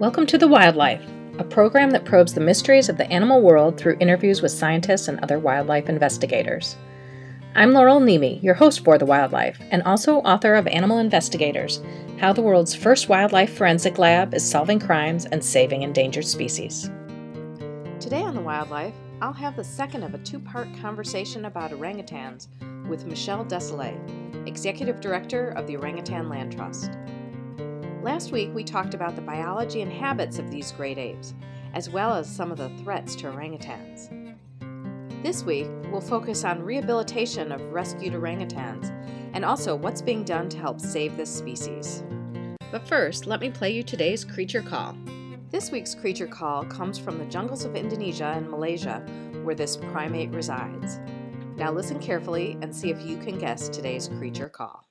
Welcome to The Wildlife, a program that probes the mysteries of the animal world through interviews with scientists and other wildlife investigators. I'm Laurel Nemi, your host for The Wildlife, and also author of Animal Investigators, How the World's First Wildlife Forensic Lab is Solving Crimes and Saving Endangered Species. Today on The Wildlife, I'll have the second of a two-part conversation about orangutans with Michelle Desolé, Executive Director of the Orangutan Land Trust. Last week, we talked about the biology and habits of these great apes, as well as some of the threats to orangutans. This week, we'll focus on rehabilitation of rescued orangutans, and also what's being done to help save this species. But first, let me play you today's Creature Call. This week's Creature Call comes from the jungles of Indonesia and Malaysia, where this primate resides. Now listen carefully and see if you can guess today's Creature Call.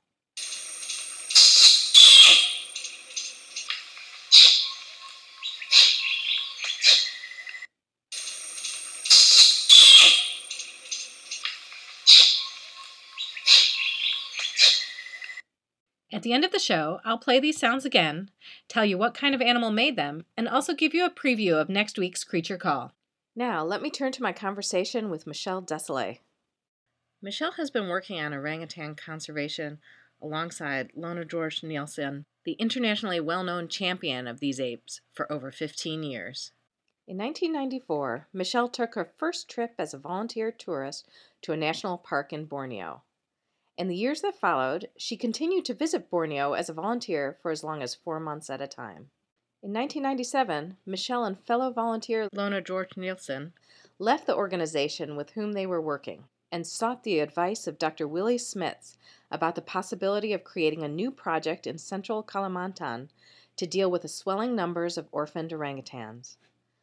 At the end of the show, I'll play these sounds again, tell you what kind of animal made them, and also give you a preview of next week's Creature Call. Now, let me turn to my conversation with Michelle Desolé. Michelle has been working on orangutan conservation alongside Lone George Nielsen, the internationally well-known champion of these apes, for over 15 years. In 1994, Michelle took her first trip as a volunteer tourist to a national park in Borneo. In the years that followed, she continued to visit Borneo as a volunteer for as long as 4 months at a time. In 1997, Michelle and fellow volunteer Lone George Nielsen left the organization with whom they were working and sought the advice of Dr. Willie Smits about the possibility of creating a new project in central Kalimantan to deal with the swelling numbers of orphaned orangutans.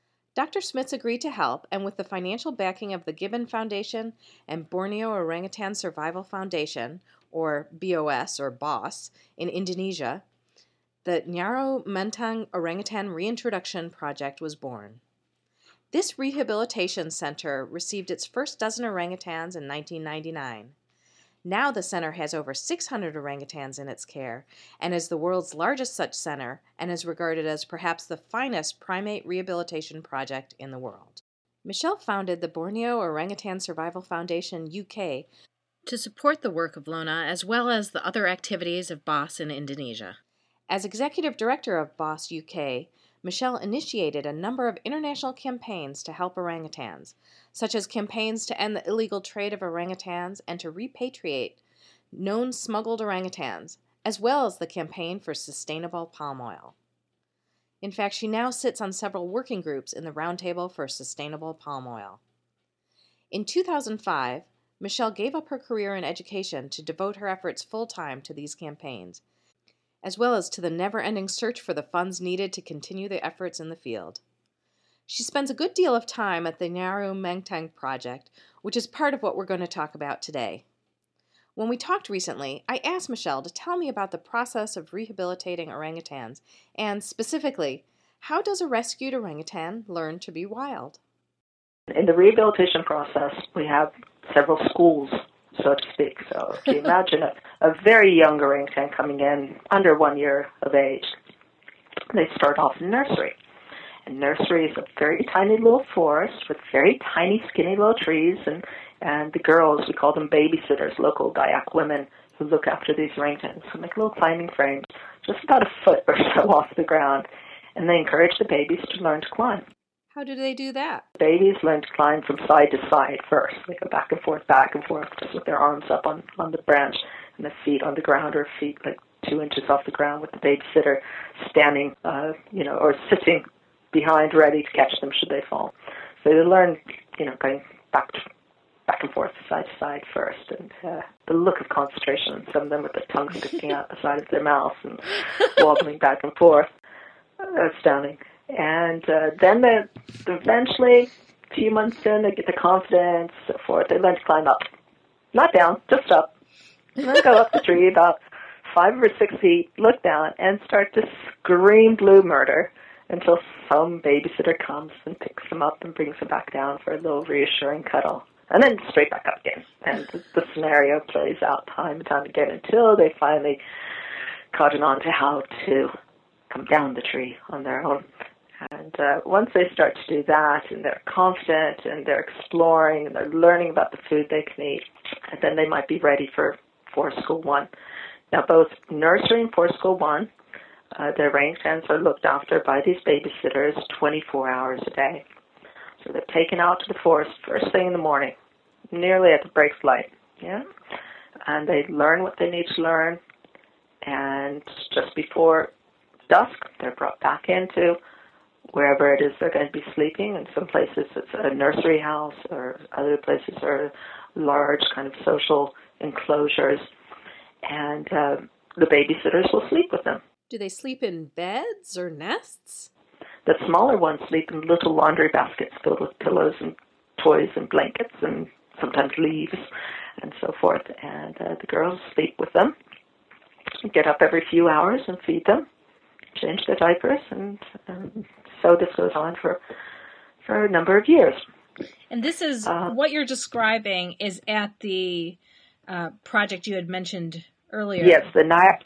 Dr. Smits agreed to help, and with the financial backing of the Gibbon Foundation and Borneo Orangutan Survival Foundation, or BOS or BOSS, in Indonesia, the Nyaro Menteng Orangutan Reintroduction Project was born. This rehabilitation center received its first dozen orangutans in 1999. Now the center has over 600 orangutans in its care and is the world's largest such center and is regarded as perhaps the finest primate rehabilitation project in the world. Michelle founded the Borneo Orangutan Survival Foundation UK to support the work of Lona as well as the other activities of BOSS in Indonesia. As executive director of BOSS UK, Michelle initiated a number of international campaigns to help orangutans, such as campaigns to end the illegal trade of orangutans and to repatriate known smuggled orangutans, as well as the campaign for sustainable palm oil. In fact, she now sits on several working groups in the Roundtable for Sustainable Palm Oil. In 2005, Michelle gave up her career in education to devote her efforts full-time to these campaigns, as well as to the never-ending search for the funds needed to continue the efforts in the field. She spends a good deal of time at the Nyaro Menteng project, which is part of what we're going to talk about today. When we talked recently, I asked Michelle to tell me about the process of rehabilitating orangutans, and specifically, how does a rescued orangutan learn to be wild? In the rehabilitation process, we have several schools, so to speak. So if you imagine a very young orangutan coming in under 1 year of age, they start off in nursery. And nursery is a very tiny little forest with very tiny, skinny little trees, and the girls, we call them babysitters, local Dayak women who look after these orangutans, who make little climbing frames just about a foot or so off the ground, and they encourage the babies to learn to climb. How do they do that? Babies learn to climb from side to side first. They go back and forth, just with their arms up on the branch and the feet on the ground, or feet like 2 inches off the ground, with the babysitter standing, or sitting behind, ready to catch them should they fall. So they learn, going back and forth, side to side first, and the look of concentration on some of them with their tongue sticking out the side of their mouth and wobbling back and forth, astounding. And then eventually, a few months in, they get the confidence, so forth. They learn to climb up. Not down, just up. And then go up the tree about 5 or 6 feet, look down, and start to scream blue murder until some babysitter comes and picks them up and brings them back down for a little reassuring cuddle. And then straight back up again. And the scenario plays out time and time again until they finally cotton on to how to come down the tree on their own. And once they start to do that, and they're confident, and they're exploring, and they're learning about the food they can eat, and then they might be ready for Forest School 1. Now, both nursery and Forest School 1, their orangutans are looked after by these babysitters 24 hours a day. So they're taken out to the forest first thing in the morning, nearly at the break of light, yeah? And they learn what they need to learn, and just before dusk, they're brought back into wherever it is they're going to be sleeping. In some places it's a nursery house, or other places are large kind of social enclosures, and the babysitters will sleep with them. Do they sleep in beds or nests? The smaller ones sleep in little laundry baskets filled with pillows and toys and blankets and sometimes leaves and so forth. And the girls sleep with them, get up every few hours and feed them, change their diapers, and so this goes on for a number of years. And this is what you're describing is at the project you had mentioned earlier. Yes, the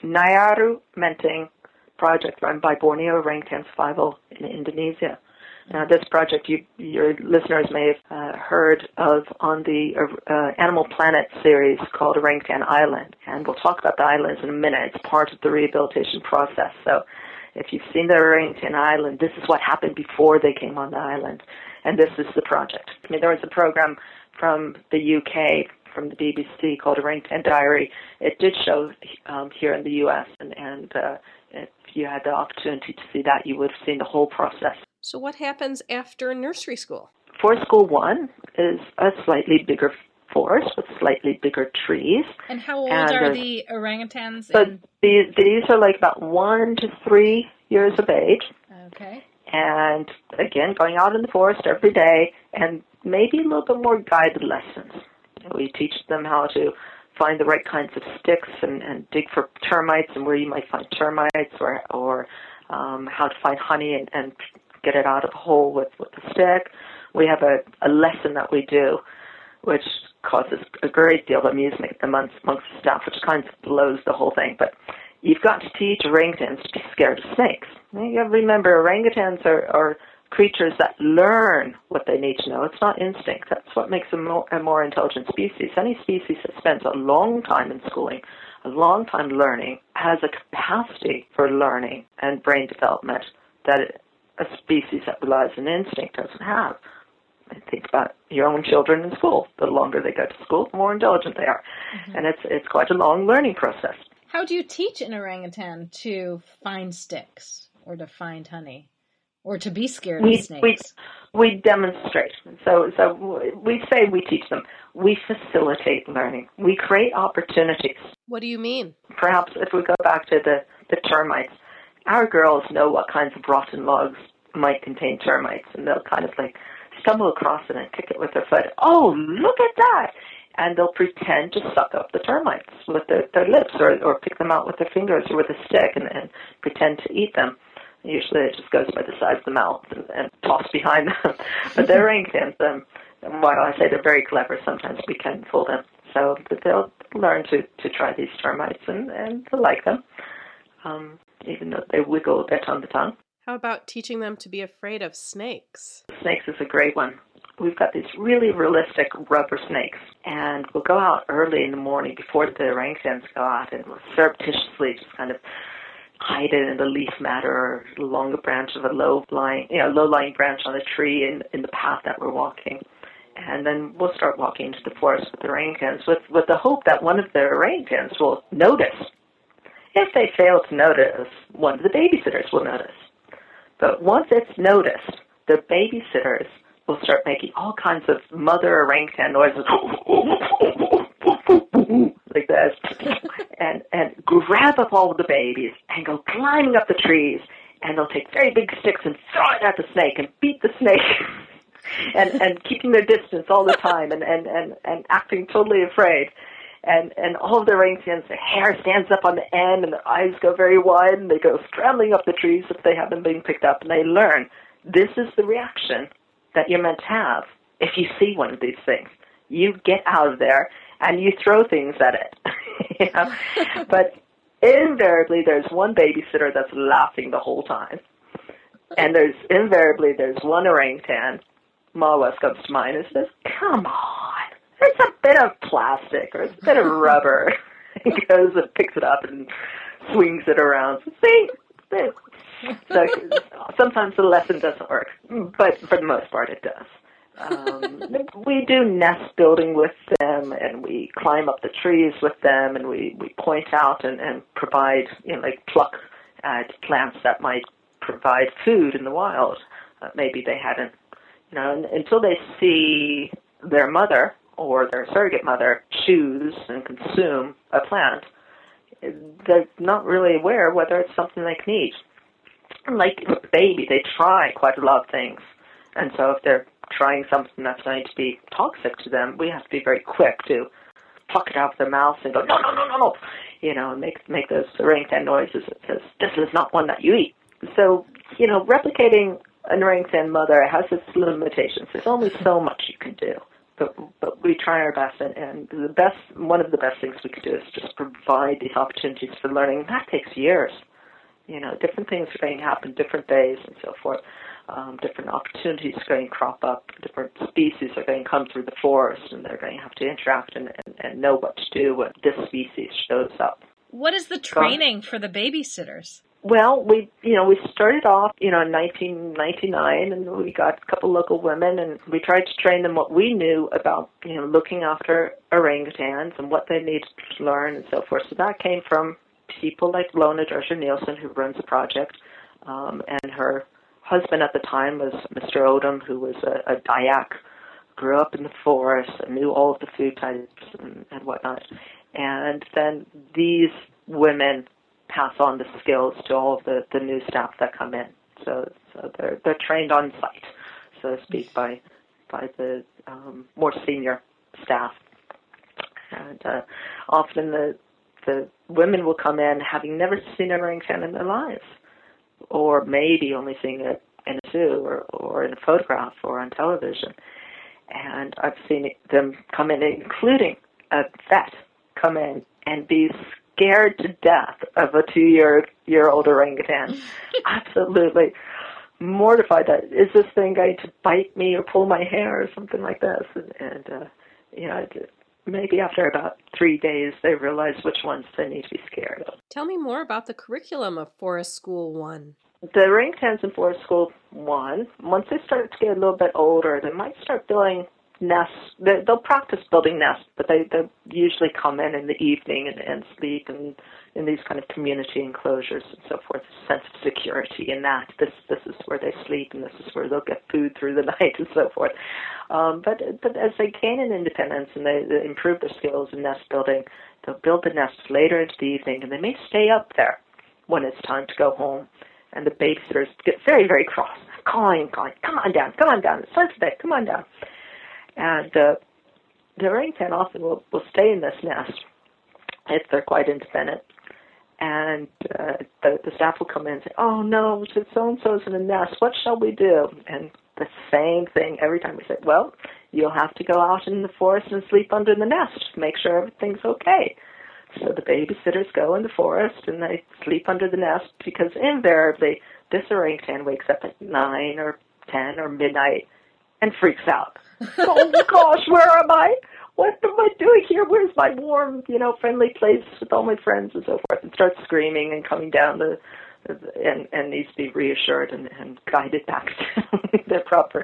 Nyaru Menteng project run by Borneo Orangutan Survival in Indonesia. Now, this project your listeners may have heard of on the Animal Planet series called Orangutan Island, and we'll talk about the islands in a minute. It's part of the rehabilitation process. So if you've seen the Orangutan Island, this is what happened before they came on the island, and this is the project. I mean, there was a program from the UK, from the BBC, called Orangutan Diary. It did show here in the U.S., and if you had the opportunity to see that, you would have seen the whole process. So what happens after nursery school? Forest School 1 is a slightly bigger forest with slightly bigger trees. And how old are the orangutans? So these are like about 1 to 3 years of age. Okay. And again, going out in the forest every day, and maybe a little bit more guided lessons. We teach them how to find the right kinds of sticks and dig for termites and where you might find termites, or how to find honey and get it out of a hole with a stick. We have a lesson that we do, which causes a great deal of amusement amongst the staff, which kind of blows the whole thing. But you've got to teach orangutans to be scared of snakes. You got to remember, orangutans are creatures that learn what they need to know. It's not instinct. That's what makes them a more intelligent species. Any species that spends a long time in schooling, a long time learning, has a capacity for learning and brain development that a species that relies on instinct doesn't have. Think about your own children in school. The longer they go to school, the more intelligent they are. Mm-hmm. And it's quite a long learning process. How do you teach an orangutan to find sticks or to find honey or to be scared of snakes? We demonstrate. So we say we teach them. We facilitate learning. We create opportunities. What do you mean? Perhaps if we go back to the termites, our girls know what kinds of rotten logs might contain termites, and they'll kind of like stumble across it and kick it with their foot. Oh, look at that! And they'll pretend to suck up the termites with their lips, or pick them out with their fingers or with a stick and pretend to eat them. Usually it just goes by the size of the mouth and tossed behind them. But they're orangutans, while I say they're very clever, sometimes we can fool them. So they'll learn to try these termites and to like them, even though they wiggle a bit on the tongue. How about teaching them to be afraid of snakes? Snakes is a great one. We've got these really realistic rubber snakes, and we'll go out early in the morning before the orangutans go out, and we'll surreptitiously just kind of hide it in the leaf matter or along the branch of a low-lying branch on a tree in the path that we're walking. And then we'll start walking into the forest with the orangutans with the hope that one of the orangutans will notice. If they fail to notice, one of the babysitters will notice. But once it's noticed, the babysitters will start making all kinds of mother orangutan noises like this, and grab up all of the babies and go climbing up the trees, and they'll take very big sticks and throw it at the snake and beat the snake and keeping their distance all the time and acting totally afraid. And all of the orangutans, their hair stands up on the end and their eyes go very wide, and they go scrambling up the trees if they haven't been picked up, and they learn this is the reaction that you're meant to have if you see one of these things. You get out of there and you throw things at it. But invariably there's one babysitter that's laughing the whole time. And there's one orangutan, Mawas comes to mind, and says, come on, there's a bit of plastic or it's a bit of rubber. He goes and picks it up and swings it around. See, so sometimes the lesson doesn't work, but for the most part it does. We do nest building with them, and we climb up the trees with them, and we point out and provide, like pluck at plants that might provide food in the wild. Maybe they hadn't, until they see their mother or their surrogate mother choose and consume a plant, they're not really aware whether it's something they can eat. Like with the baby, they try quite a lot of things. And so if they're trying something that's going to be toxic to them, we have to be very quick to pluck it out of their mouths and go, no, no, no, no, no, and make those orangutan noises that says, this is not one that you eat. So, replicating an orangutan mother has its limitations. There's only so much you can do. But we try our best, and one of the best things we could do is just provide these opportunities for learning. That takes years. Different things are going to happen different days and so forth. Different opportunities are going to crop up. Different species are going to come through the forest, and they're going to have to interact and know what to do when this species shows up. What is the training for the babysitters? Well, we started off, in 1999, and we got a couple local women, and we tried to train them what we knew about, looking after orangutans and what they needed to learn and so forth. So that came from people like Lona Drescher-Nielsen, who runs the project, and her husband at the time was Mr. Odom, who was a Dayak, grew up in the forest and knew all of the food types and whatnot. And then these women pass on the skills to all of the new staff that come in. So they're trained on site, so to speak, by the more senior staff. And often the women will come in having never seen an orangutan in their lives, or maybe only seeing it in a zoo or in a photograph or on television. And I've seen them come in, including a vet, come in and be scared to death of a 2-year-old orangutan. Absolutely mortified that, is this thing going to bite me or pull my hair or something like this? And maybe after about 3 days, they realize which ones they need to be scared of. Tell me more about the curriculum of Forest School 1. The orangutans in Forest School 1, once they start to get a little bit older, they might start building nests. They'll practice building nests, but they usually come in the evening and sleep in these kind of community enclosures and so forth. A sense of security in that. This is where they sleep, and this is where they'll get food through the night and so forth. But as they gain in independence and they improve their skills in nest building, they'll build the nests later into the evening, and they may stay up there when it's time to go home. And the babysitters get very, very cross, calling, come on down, it's time for bed, come on down. And the orangutan often will stay in this nest if they're quite independent. And the staff will come in and say, oh no, so-and-so's in the nest, what shall we do? And the same thing every time we say, well, you'll have to go out in the forest and sleep under the nest to make sure everything's okay. So the babysitters go in the forest and they sleep under the nest, because invariably this orangutan wakes up at 9 or 10 or midnight and freaks out. Oh gosh, where am I? What am I doing here? Where's my warm, friendly place with all my friends and so forth? And starts screaming and coming down and needs to be reassured and guided back to their proper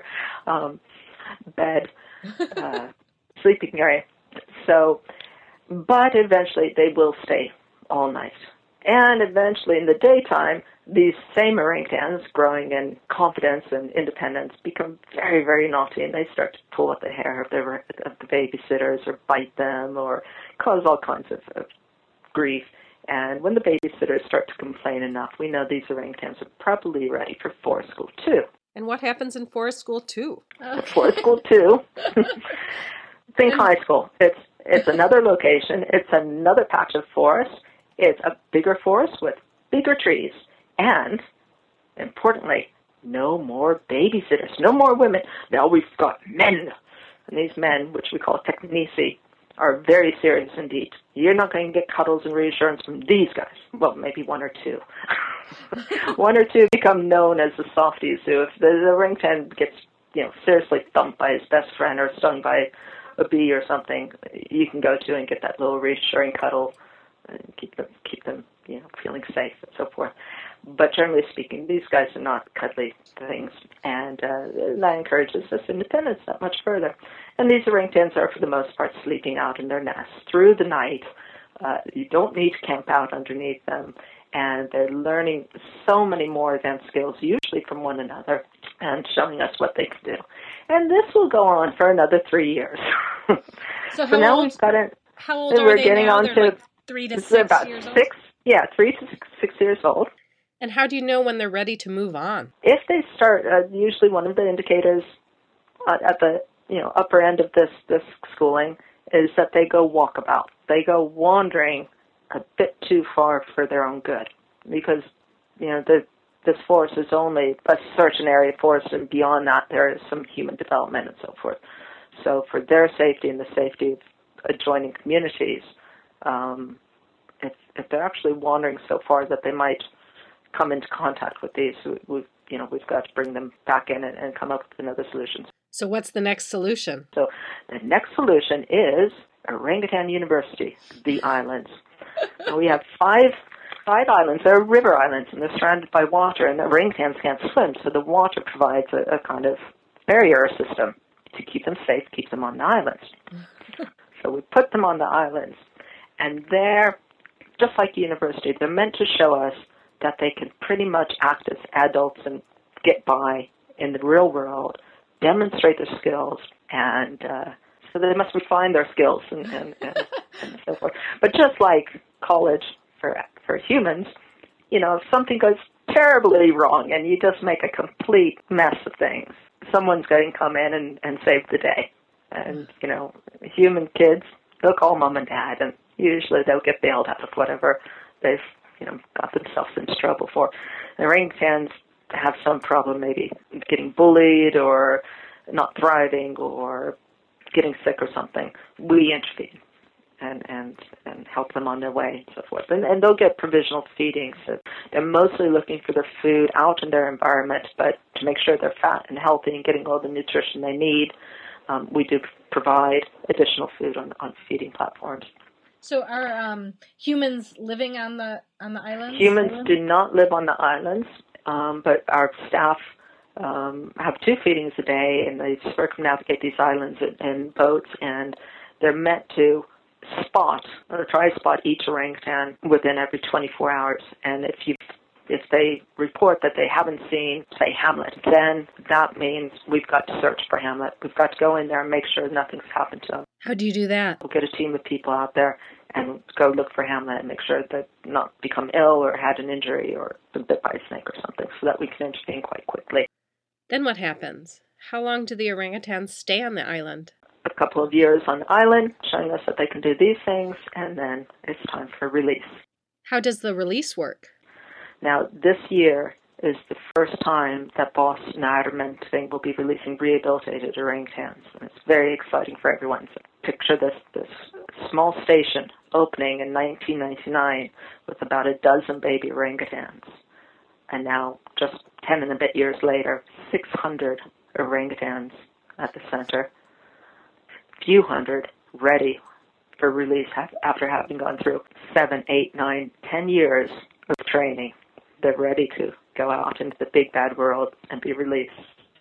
bed, sleeping area. So, but eventually they will stay all night. And eventually in the daytime, these same orangutans, growing in confidence and independence, become very, very naughty, and they start to pull at the hair of the babysitters or bite them or cause all kinds of grief. And when the babysitters start to complain enough, we know these orangutans are probably ready for Forest School 2. And what happens in Forest School 2? Forest School 2, think high school. It's another location. It's another patch of forest. It's a bigger forest with bigger trees. And, importantly, no more babysitters, no more women. Now we've got men. And these men, which we call technici, are very serious indeed. You're not going to get cuddles and reassurance from these guys. Well, maybe one or two. One or two become known as the softies, who if the orangutan gets, seriously thumped by his best friend or stung by a bee or something, you can go to and get that little reassuring cuddle and keep them, feeling safe and so forth. But generally speaking, these guys are not cuddly things, and that encourages this independence that much further. And these orangutans are, for the most part, sleeping out in their nests through the night. You don't need to camp out underneath them, and they're learning so many more advanced skills, usually from one another, and showing us what they can do. And this will go on for another 3 years. So now we've got it. How old are they now? They're like 3 to 6 about years old? 3 to 6 years old. And how do you know when they're ready to move on? If they start, usually one of the indicators at the upper end of this schooling is that they go walkabout. They go wandering a bit too far for their own good, because this forest is only a certain area of forest, and beyond that there is some human development and so forth. So for their safety and the safety of adjoining communities, if they're actually wandering so far that they might come into contact with these, we've got to bring them back in and come up with another solution. So what's the next solution? So the next solution is Orangutan University, the islands. So we have five islands. They're river islands, and they're surrounded by water, and the orangutans can't swim, so the water provides a kind of barrier system to keep them safe, keep them on the islands. So we put them on the islands, and they're, just like the university, they're meant to show us that they can pretty much act as adults and get by in the real world, demonstrate their skills, and so they must refine their skills and so forth. But just like college for humans, if something goes terribly wrong and you just make a complete mess of things, someone's going to come in and save the day. And, human kids, they'll call mom and dad, and usually they'll get bailed out of whatever they've, got themselves into trouble for. The orangutans have some problem, maybe getting bullied or not thriving or getting sick or something. We intervene and help them on their way and so forth. And they'll get provisional feeding. So they're mostly looking for their food out in their environment, but to make sure they're fat and healthy and getting all the nutrition they need, we do provide additional food on feeding platforms. So are humans living on the islands? Humans do not live on the islands, but our staff have 2 feedings a day, and they circumnavigate these islands in boats, and they're meant to try to spot each orangutan within every 24 hours. And if they report that they haven't seen, say, Hamlet, then that means we've got to search for Hamlet. We've got to go in there and make sure nothing's happened to him. How do you do that? We'll get a team of people out there and go look for Hamlet and make sure that not become ill or had an injury or been bit by a snake or something, so that we can intervene quite quickly. Then what happens? How long do the orangutans stay on the island? A couple of years on the island, showing us that they can do these things, and then it's time for release. How does the release work? Now, this year is the first time that Boston Addermanting will be releasing rehabilitated orangutans. And it's very exciting for everyone. So picture this small station opening in 1999 with about a dozen baby orangutans. And now, just 10 and a bit years later, 600 orangutans at the center, few hundred ready for release after having gone through 7, 8, 9, 10 years of training. They're ready to go out into the big bad world and be released.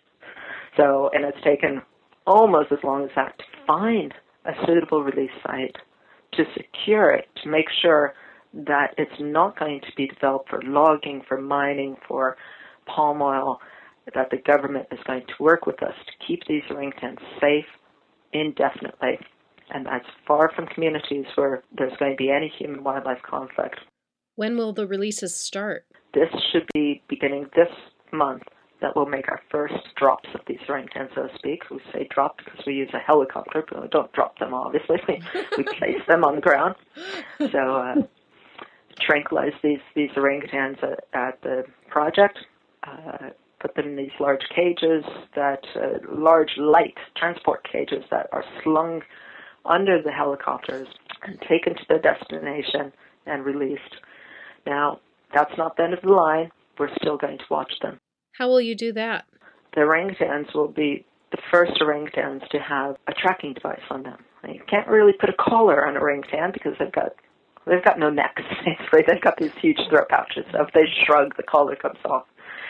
So, and it's taken almost as long as that to find a suitable release site, to secure it, to make sure that it's not going to be developed for logging, for mining, for palm oil, that the government is going to work with us to keep these orangutans safe indefinitely. And that's far from communities where there's going to be any human-wildlife conflict. When will the releases start? This should be beginning this month that we'll make our first drops of these orangutans, so to speak. We say drop because we use a helicopter, but we don't drop them, obviously. We place them on the ground. So tranquilize these orangutans at the project, put them in these large cages, large light transport cages that are slung under the helicopters and taken to their destination and released. Now, that's not the end of the line. We're still going to watch them. How will you do that? The orangutans will be the first orangutans to have a tracking device on them. You can't really put a collar on an orangutan because they've got no necks. Basically, they've got these huge throat pouches. So if they shrug, the collar comes off.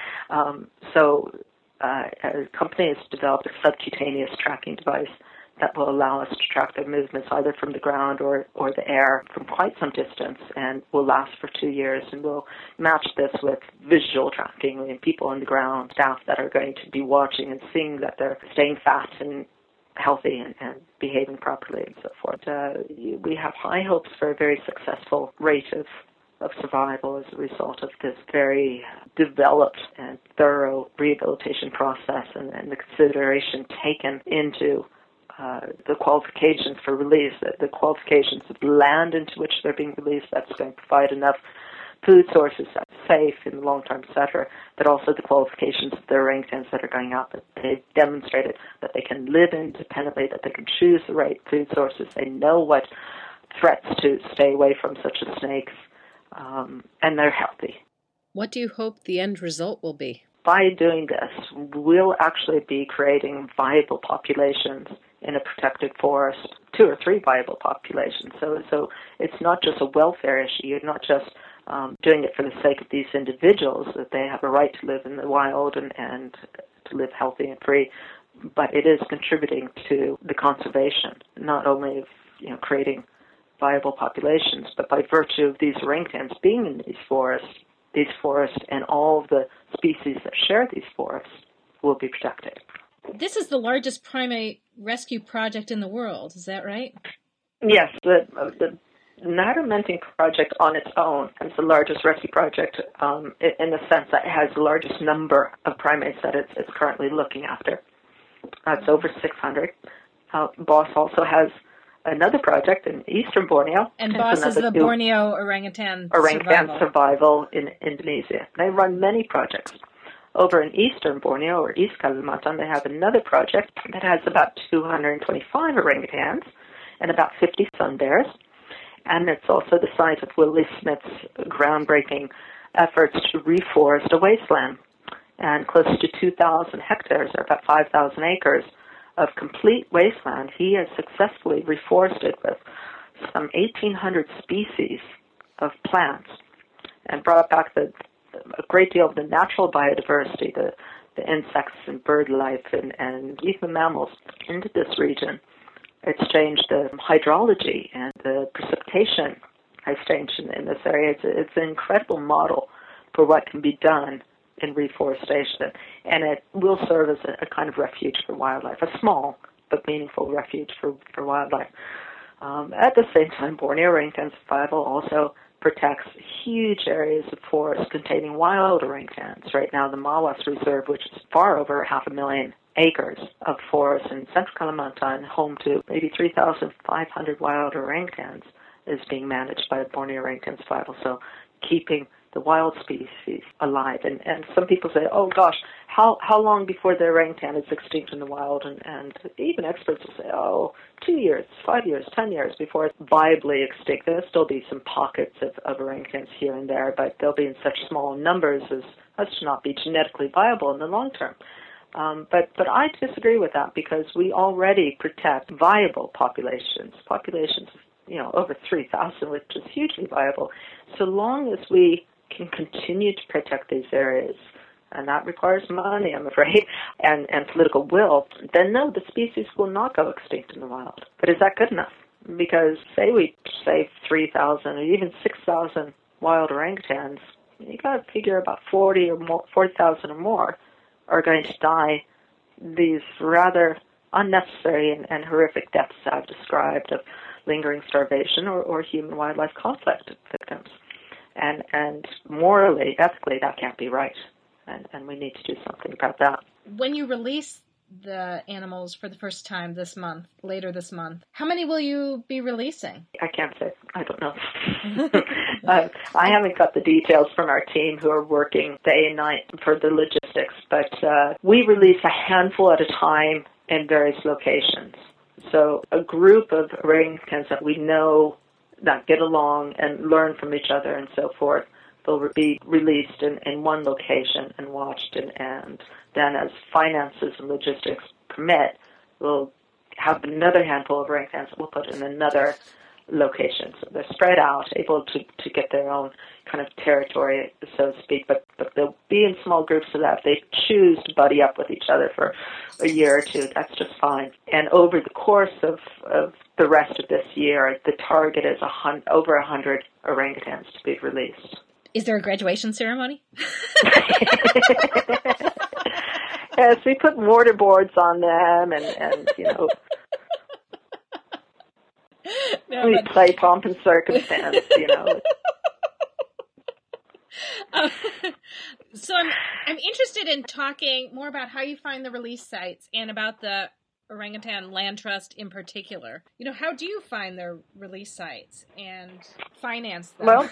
A company has developed a subcutaneous tracking device that will allow us to track their movements either from the ground or the air from quite some distance, and will last for 2 years. And we'll match this with visual tracking and people on the ground, staff that are going to be watching and seeing that they're staying fat and healthy and behaving properly and so forth. We have high hopes for a very successful rate of survival as a result of this very developed and thorough rehabilitation process and the consideration taken into the qualifications for release, the qualifications of the land into which they're being released, that's going to provide enough food sources that's safe in the long term, etc., but also the qualifications of the orangutans that are going out, that they've demonstrated that they can live independently, that they can choose the right food sources, they know what threats to stay away from, such as snakes, and they're healthy. What do you hope the end result will be? By doing this, we'll actually be creating viable populations in a protected forest, 2 or 3 viable populations. So it's not just a welfare issue. You're not just doing it for the sake of these individuals, that they have a right to live in the wild and to live healthy and free, but it is contributing to the conservation, not only of creating viable populations, but by virtue of these orangutans being in these forests and all of the species that share these forests will be protected. This is the largest primate rescue project in the world, is that right? Yes, the Nattermenting project on its own is the largest rescue project in the sense that it has the largest number of primates that it's currently looking after. It's over 600. BOSS also has another project in eastern Borneo. And BOSS is the Borneo Orangutan Survival in Indonesia. They run many projects. Over in eastern Borneo, or East Kalimantan, they have another project that has about 225 orangutans and about 50 sun bears. And it's also the site of Willie Smith's groundbreaking efforts to reforest a wasteland. And close to 2,000 hectares, or about 5,000 acres, of complete wasteland, he has successfully reforested with some 1,800 species of plants and brought back a great deal of the natural biodiversity, the insects and bird life and even the mammals into this region. It's changed the hydrology and the precipitation has changed in this area. It's an incredible model for what can be done in reforestation, and it will serve as a kind of refuge for wildlife, a small but meaningful refuge for wildlife. At the same time, Borneo orangutan survival also protects huge areas of forest containing wild orangutans. Right now, the Mawas Reserve, which is far over 500,000 acres of forest in central Kalimantan, home to maybe 3,500 wild orangutans, is being managed by Borneo Orangutan Survival. So keeping the wild species alive. And some people say, oh gosh, how long before the orangutan is extinct in the wild? And even experts will say, 2 years, 5 years, 10 years before it's viably extinct. There'll still be some pockets of orangutans here and there, but they'll be in such small numbers as to not be genetically viable in the long term. But I disagree with that, because we already protect viable populations of, over 3,000, which is hugely viable. So long as we can continue to protect these areas, and that requires money, I'm afraid, and political will, then no, the species will not go extinct in the wild. But is that good enough? Because say we save 3,000 or even 6,000 wild orangutans, you got to figure about 40,000 or more are going to die these rather unnecessary and horrific deaths I've described of lingering starvation or human-wildlife conflict victims. And morally, ethically, that can't be right. And we need to do something about that. When you release the animals for the first time later this month, how many will you be releasing? I can't say. I don't know. I haven't got the details from our team who are working day and night for the logistics, but we release a handful at a time in various locations. So a group of orangutans that we know that get along and learn from each other and so forth, they'll be released in one location and watched, and then as finances and logistics permit, we'll have another handful of orangutans that we'll put in another location. So they're spread out, able to get their own kind of territory, so to speak, but they'll be in small groups so that if they choose to buddy up with each other for a year or two, that's just fine. And over the course of the rest of this year, the target is over 100 orangutans to be released. Is there a graduation ceremony? Yes, we put mortar boards on them and you know, we play pomp and circumstance, you know. So I'm interested in talking more about how you find the release sites and about the Orangutan Land Trust in particular. You know, how do you find their release sites and finance them? Well,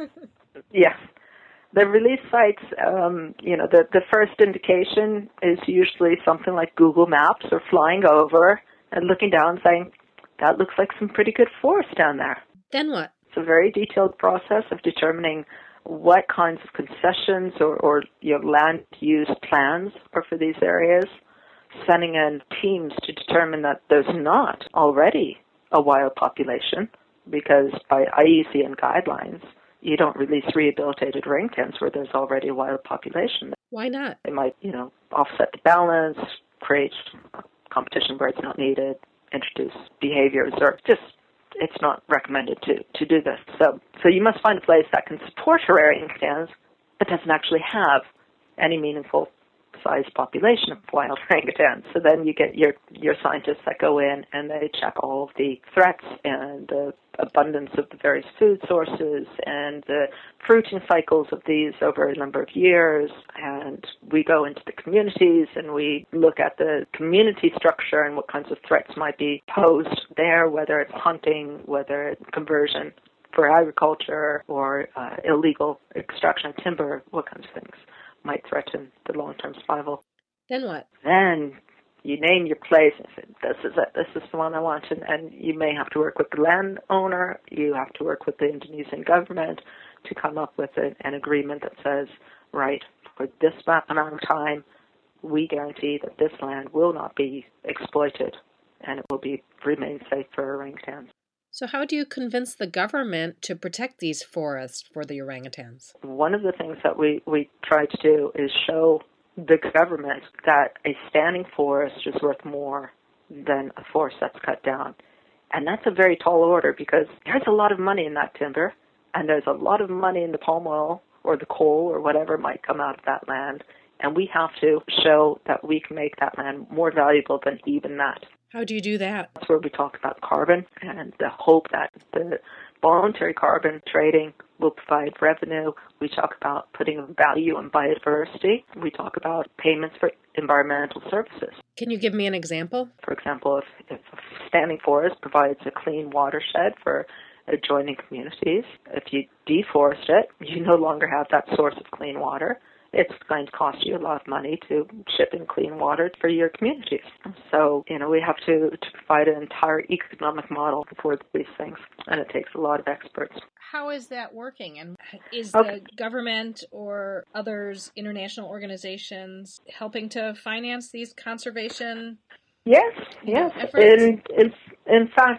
yeah. The release sites, you know, the first indication is usually something like Google Maps or flying over and looking down and saying, that looks like some pretty good forest down there. Then what? It's a very detailed process of determining what kinds of concessions or you know, land use plans are for these areas, sending in teams to determine that there's not already a wild population, because by IUCN guidelines, you don't release rehabilitated orangutans where there's already a wild population. Why not? It might, you know, offset the balance, create competition where it's not needed, introduce behaviors, or just it's not recommended to do this. So you must find a place that can support orangutans but doesn't actually have any meaningful size population of wild orangutans. So then you get your scientists that go in and they check all of the threats and the abundance of the various food sources and the fruiting cycles of these over a number of years. And we go into the communities and we look at the community structure and what kinds of threats might be posed there, whether it's hunting, whether it's conversion for agriculture or illegal extraction of timber, what kinds of things might threaten the long-term survival. Then what? Then you name your place and say, this is it, this is the one I want. And you may have to work with the landowner, you have to work with the Indonesian government to come up with an agreement that says, right, for this amount of time, we guarantee that this land will not be exploited and it will remain safe for orangutans. So how do you convince the government to protect these forests for the orangutans? One of the things that we try to do is show the government that a standing forest is worth more than a forest that's cut down. And that's a very tall order because there's a lot of money in that timber and there's a lot of money in the palm oil or the coal or whatever might come out of that land. And we have to show that we can make that land more valuable than even that. How do you do that? That's where we talk about carbon and the hope that the voluntary carbon trading will provide revenue. We talk about putting value on biodiversity. We talk about payments for environmental services. Can you give me an example? For example, if a standing forest provides a clean watershed for adjoining communities, if you deforest it, you no longer have that source of clean water. It's going to cost you a lot of money to ship in clean water for your communities. So, you know, we have to provide an entire economic model for these things, and it takes a lot of experts. How is that working? And is the government or others, international organizations, helping to finance these conservation Yes. efforts? In fact,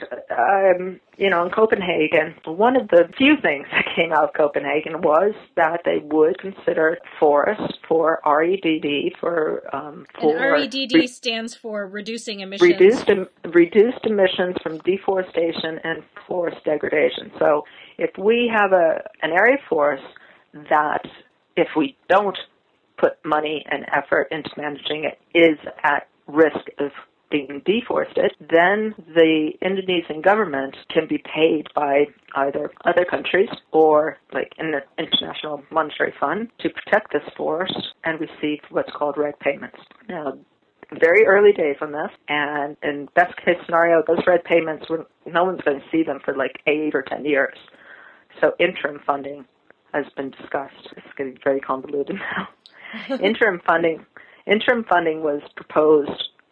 you know, in Copenhagen, one of the few things that came out of Copenhagen was that they would consider forests for REDD and REDD stands for reducing emissions. Reduced emissions from deforestation and forest degradation. So if we have an area of forest that, if we don't put money and effort into managing it, is at risk of being deforested, then the Indonesian government can be paid by either other countries or like in the International Monetary Fund to protect this forest and receive what's called RED payments. Now, very early days on this, and in best case scenario, those RED payments, no one's going to see them for like 8 or 10 years. So interim funding has been discussed. It's getting very convoluted now. Interim funding was proposed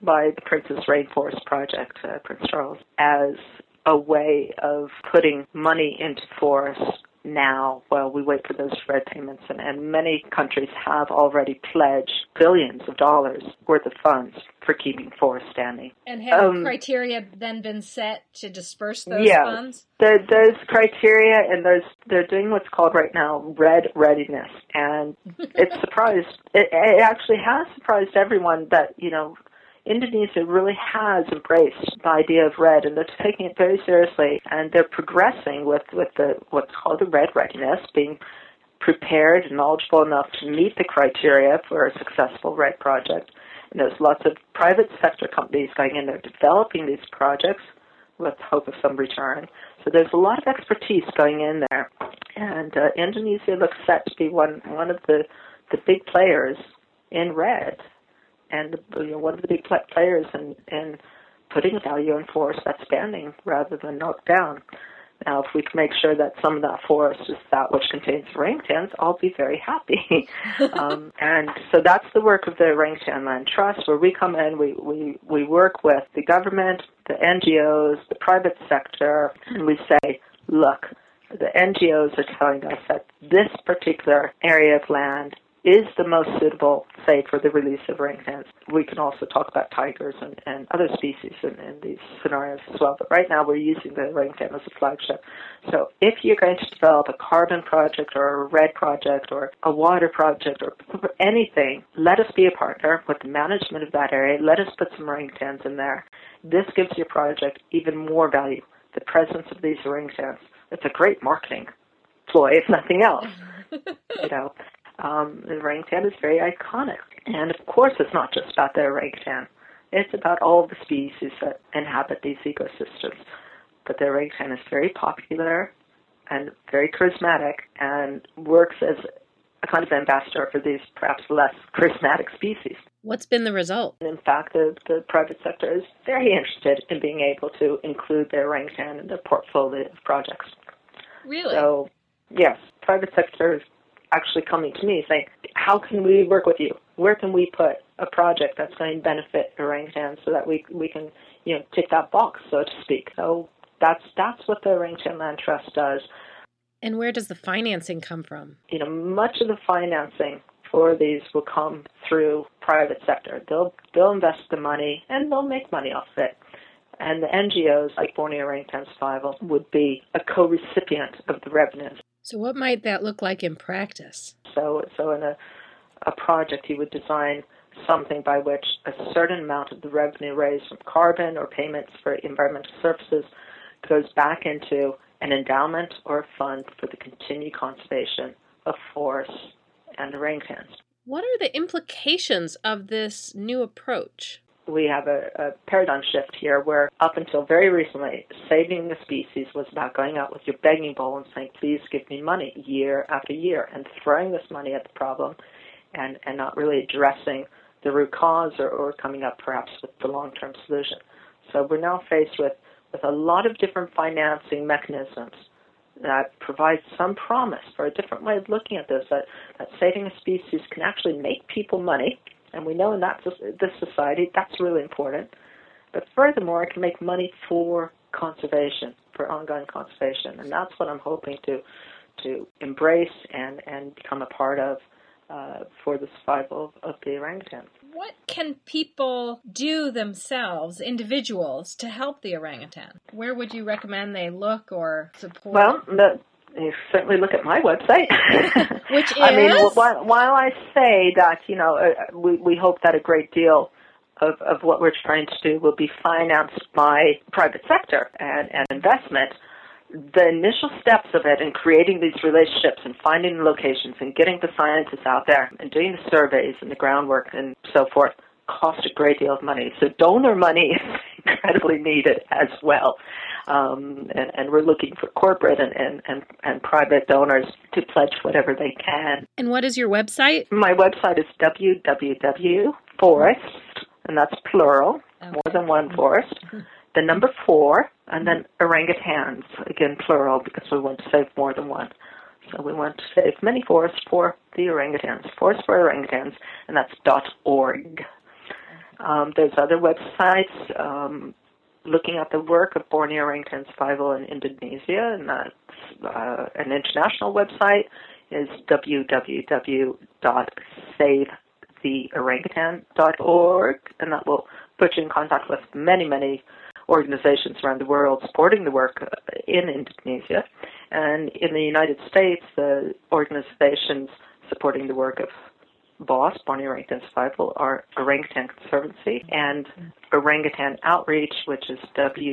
by the Prince's Rainforest Project, Prince Charles, as a way of putting money into forests now while we wait for those REDD payments. And many countries have already pledged billions of dollars worth of funds for keeping forests standing. And have criteria then been set to disperse those funds? There's criteria, and they're doing what's called right now REDD readiness. And it actually has surprised everyone that, Indonesia really has embraced the idea of REDD, and they're taking it very seriously, and they're progressing with what's called the REDD readiness, being prepared and knowledgeable enough to meet the criteria for a successful REDD project. And there's lots of private sector companies going in there developing these projects with hope of some return. So there's a lot of expertise going in there, and Indonesia looks set to be one of the big players in REDD. And one of the big players in putting value in forest that's standing rather than knocked down. Now, if we can make sure that some of that forest is that which contains orangutans, I'll be very happy. And so that's the work of the Orangutan Land Trust, where we come in, we work with the government, the NGOs, the private sector, and we say, look, the NGOs are telling us that this particular area of land is the most suitable, say, for the release of orangutans. We can also talk about tigers and other species in these scenarios as well. But right now we're using the orangutan as a flagship. So if you're going to develop a carbon project or a REDD project or a water project or anything, let us be a partner with the management of that area. Let us put some orangutans in there. This gives your project even more value, the presence of these orangutans. It's a great marketing ploy, if nothing else. The orangutan is very iconic. And of course it's not just about the orangutan. It's about all the species that inhabit these ecosystems. But the orangutan is very popular and very charismatic and works as a kind of ambassador for these perhaps less charismatic species. What's been the result? In fact, the private sector is very interested in being able to include the orangutan in their portfolio of projects. Really? So, yes, private sector is actually coming to me saying, how can we work with you? Where can we put a project that's going to benefit orangutans so that we can, tick that box, so to speak. So that's what the Orangutan Land Trust does. And where does the financing come from? Much of the financing for these will come through private sector. They'll invest the money and they'll make money off of it. And the NGOs like Borneo Orangutan Survival would be a co-recipient of the revenues. So what might that look like in practice? So in a project, you would design something by which a certain amount of the revenue raised from carbon or payments for environmental services goes back into an endowment or a fund for the continued conservation of forests and orangutans. What are the implications of this new approach? We have a paradigm shift here where up until very recently, saving the species was about going out with your begging bowl and saying, please give me money year after year, and throwing this money at the problem and not really addressing the root cause or coming up perhaps with the long-term solution. So we're now faced with a lot of different financing mechanisms that provide some promise for a different way of looking at this, that saving a species can actually make people money. And we know in this society that's really important. But furthermore, it can make money for conservation, for ongoing conservation. And that's what I'm hoping to embrace and become a part of for the survival of the orangutan. What can people do themselves, individuals, to help the orangutan? Where would you recommend they look or support? Well, you certainly look at my website. Which is? I mean, while I say that, we hope that a great deal of what we're trying to do will be financed by private sector and investment, the initial steps of it and creating these relationships and finding the locations and getting the scientists out there and doing the surveys and the groundwork and so forth cost a great deal of money. So donor money is incredibly needed as well. And we're looking for corporate and private donors to pledge whatever they can. And what is your website? My website is www.forest, and that's plural, more than one forest, the number 4, and then orangutans, again plural, because we want to save more than one. So we want to save many forests for the orangutans, Forest for Orangutans, and that's .org. There's other websites looking at the work of Borneo orangutan survival in Indonesia, and that's an international website is www.savetheorangutan.org, and that will put you in contact with many, many organizations around the world supporting the work in Indonesia. And in the United States, the organizations supporting the work of BOSS, Borneo Orangutan Survival, are Orangutan Conservancy and Orangutan Outreach, which is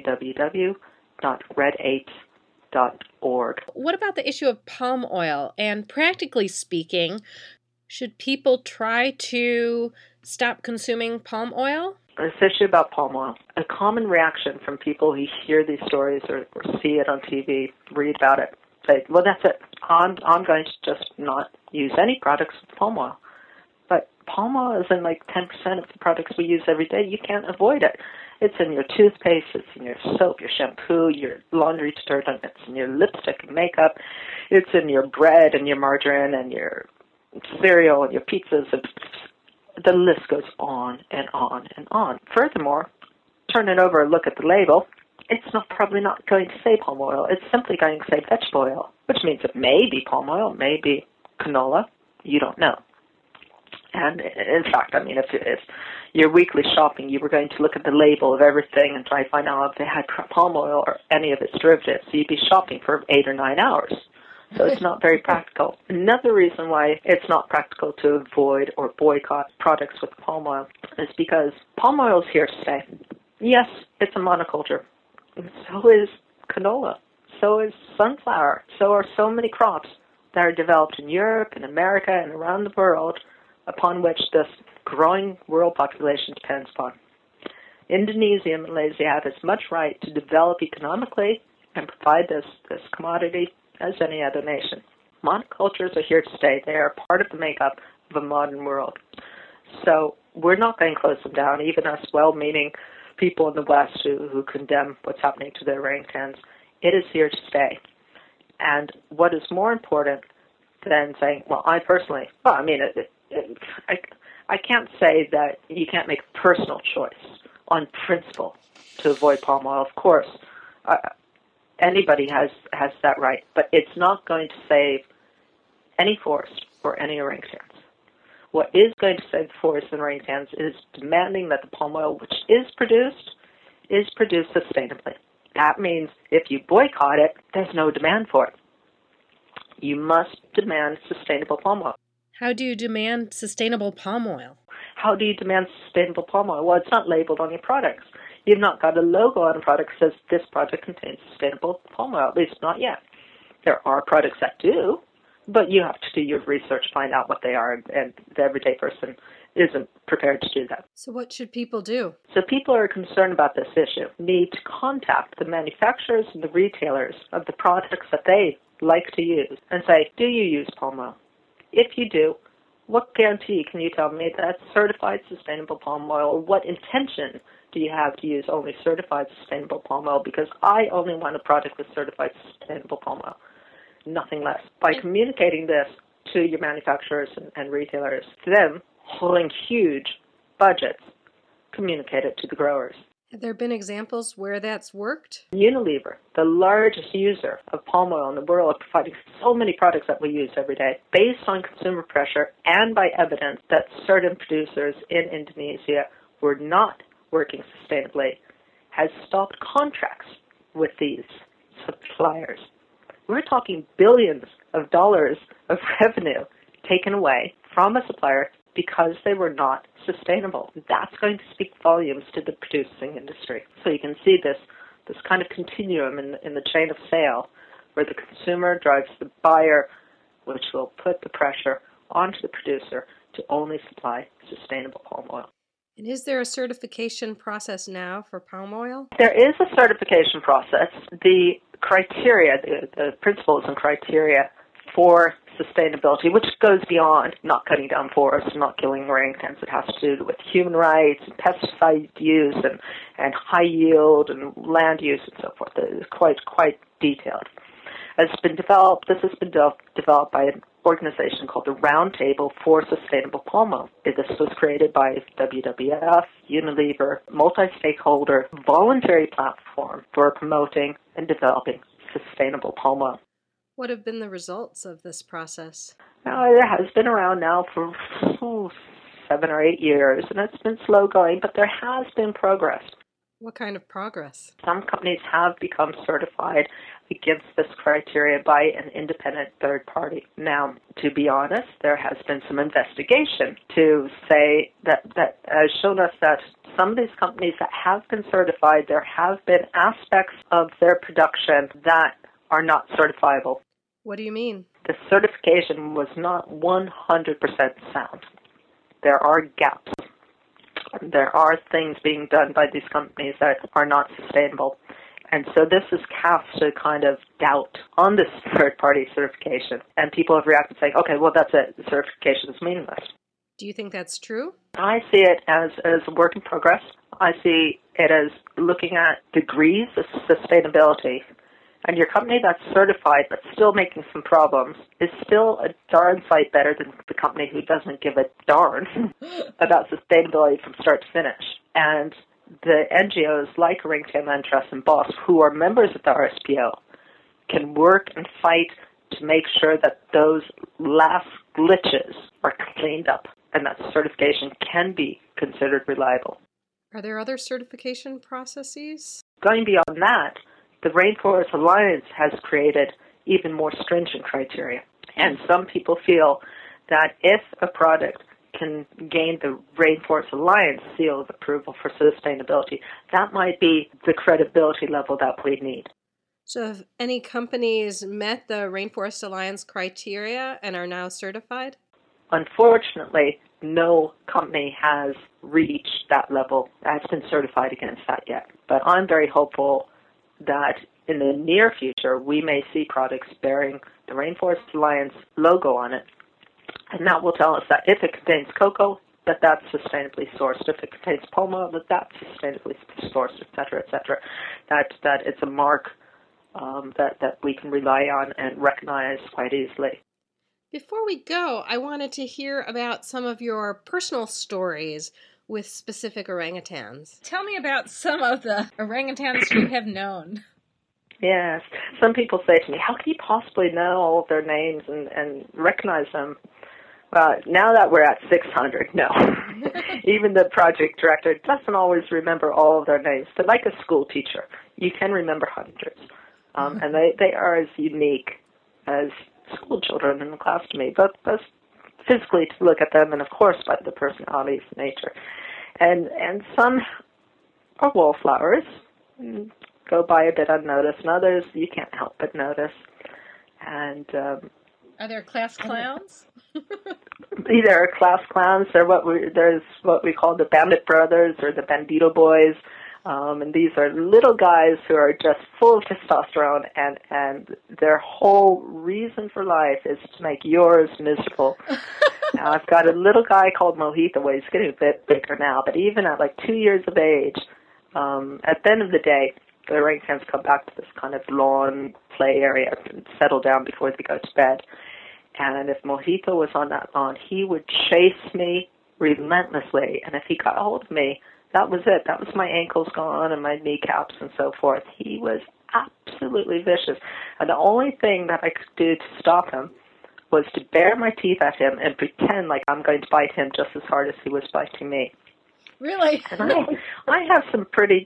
www.red8.org. What about the issue of palm oil? And practically speaking, should people try to stop consuming palm oil? This issue about palm oil, a common reaction from people who hear these stories or see it on TV, read about it, say, well, that's it. I'm going to just not use any products with palm oil. But palm oil is in like 10% of the products we use every day. You can't avoid it. It's in your toothpaste, it's in your soap, your shampoo, your laundry detergent, it's in your lipstick and makeup, it's in your bread and your margarine and your cereal and your pizzas. The list goes on and on and on. Furthermore, turn it over and look at the label. It's probably not going to say palm oil. It's simply going to say vegetable oil, which means it may be palm oil, may be canola. You don't know. And in fact, I mean, if your weekly shopping, you were going to look at the label of everything and try to find out if they had palm oil or any of its derivatives, so you'd be shopping for 8 or 9 hours. So it's not very practical. Another reason why it's not practical to avoid or boycott products with palm oil is because palm oil is here to stay. Yes, it's a monoculture. So is canola. So is sunflower. So are so many crops that are developed in Europe and America and around the world upon which this growing world population depends upon. Indonesia and Malaysia have as much right to develop economically and provide this commodity as any other nation. Monocultures are here to stay. They are part of the makeup of a modern world. So we're not going to close them down, even us well-meaning people in the West who condemn what's happening to their orangutans. It is here to stay. And what is more important than saying, well, I personally, well, I mean, I can't say that you can't make a personal choice on principle to avoid palm oil. Of course, anybody has that right, but it's not going to save any forest or any orangutans. What is going to save the forest and orangutans is demanding that the palm oil which is produced sustainably. That means if you boycott it, there's no demand for it. You must demand sustainable palm oil. How do you demand sustainable palm oil? How do you demand sustainable palm oil? Well, it's not labeled on your products. You've not got a logo on a product that says this product contains sustainable palm oil, at least not yet. There are products that do, but you have to do your research, find out what they are, and the everyday person isn't prepared to do that. So what should people do? So people who are concerned about this issue need to contact the manufacturers and the retailers of the products that they like to use and say, do you use palm oil? If you do, what guarantee can you tell me that certified sustainable palm oil, or what intention do you have to use only certified sustainable palm oil? Because I only want a product with certified sustainable palm oil, nothing less. By communicating this to your manufacturers and retailers, to them holding huge budgets, communicate it to the growers. Have there been examples where that's worked? Unilever, the largest user of palm oil in the world, providing so many products that we use every day, based on consumer pressure and by evidence that certain producers in Indonesia were not working sustainably, has stopped contracts with these suppliers. We're talking billions of dollars of revenue taken away from a supplier because they were not sustainable. That's going to speak volumes to the producing industry. So you can see this kind of continuum in the chain of sale where the consumer drives the buyer, which will put the pressure onto the producer to only supply sustainable palm oil. And is there a certification process now for palm oil? There is a certification process. The criteria, the principles and criteria for sustainability, which goes beyond not cutting down forests, not killing orangutans. It has to do with human rights, and pesticide use, and high yield, and land use, and so forth. It is quite detailed. This has been developed by organization called the Roundtable for Sustainable Palm Oil. This was created by WWF, Unilever, multi-stakeholder voluntary platform for promoting and developing sustainable palm oil. What have been the results of this process? It has been around now for 7 or 8 years, and it's been slow going, but there has been progress. What kind of progress? Some companies have become certified against this criteria by an independent third party. Now, to be honest, there has been some investigation to say that has shown us that some of these companies that have been certified, there have been aspects of their production that are not certifiable. What do you mean? The certification was not 100% sound. There are gaps. There are things being done by these companies that are not sustainable. And so this has cast a kind of doubt on this third-party certification. And people have reacted saying, okay, well, that's it. The certification is meaningless. Do you think that's true? I see it as a work in progress. I see it as looking at degrees of sustainability. And your company that's certified but still making some problems is still a darn sight better than the company who doesn't give a darn about sustainability from start to finish. And the NGOs like Orangutan Land Trust and BOSS, who are members of the RSPO, can work and fight to make sure that those last glitches are cleaned up and that certification can be considered reliable. Are there other certification processes? Going beyond that, the Rainforest Alliance has created even more stringent criteria. And some people feel that if a product can gain the Rainforest Alliance seal of approval for sustainability, that might be the credibility level that we need. So have any companies met the Rainforest Alliance criteria and are now certified? Unfortunately, no company has reached that level, has been certified against that yet. But I'm very hopeful that in the near future, we may see products bearing the Rainforest Alliance logo on it. And that will tell us that if it contains cocoa, that's sustainably sourced. If it contains palm oil, that's sustainably sourced, et cetera, that it's a mark that we can rely on and recognize quite easily. Before we go, I wanted to hear about some of your personal stories with specific orangutans. Tell me about some of the orangutans you have known. Yes. Some people say to me, how can you possibly know all of their names and recognize them? Well, now that we're at 600, no. Even the project director doesn't always remember all of their names. But like a school teacher, you can remember hundreds. And they are as unique as school children in the class to me, both physically to look at them and, of course, by the personalities and nature. And some are wallflowers, go by a bit unnoticed, and others you can't help but notice. And are there class clowns? There are class clowns. There's what we call the Bandit Brothers or the Bandito Boys. And these are little guys who are just full of testosterone, and their whole reason for life is to make yours miserable. Now, I've got a little guy called Mojito. Well, he's getting a bit bigger now, but even at like 2 years of age, at the end of the day, the orangutans come back to this kind of lawn play area and settle down before they go to bed. And if Mojito was on that lawn, he would chase me relentlessly, and if he got hold of me, that was it. That was my ankles gone and my kneecaps and so forth. He was absolutely vicious. And the only thing that I could do to stop him was to bare my teeth at him and pretend like I'm going to bite him just as hard as he was biting me. Really? And I have some pretty,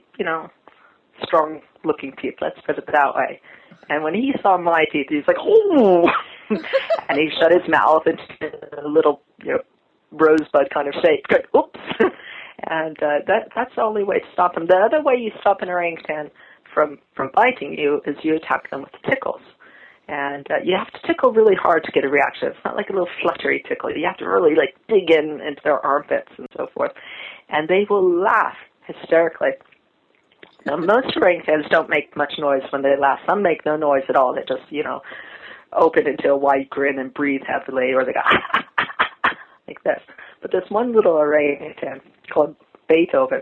strong-looking teeth, let's put it that way. And when he saw my teeth, he was like, oh! And he shut his mouth into a little, rosebud kind of shape. Oops! And that's the only way to stop them. The other way you stop an orangutan from biting you is you attack them with tickles. And you have to tickle really hard to get a reaction. It's not like a little fluttery tickle. You have to really dig into their armpits and so forth. And they will laugh hysterically. Now, most orangutans don't make much noise when they laugh. Some make no noise at all. They just, open into a wide grin and breathe heavily, or they go like this. But this one little orangutan called Beethoven,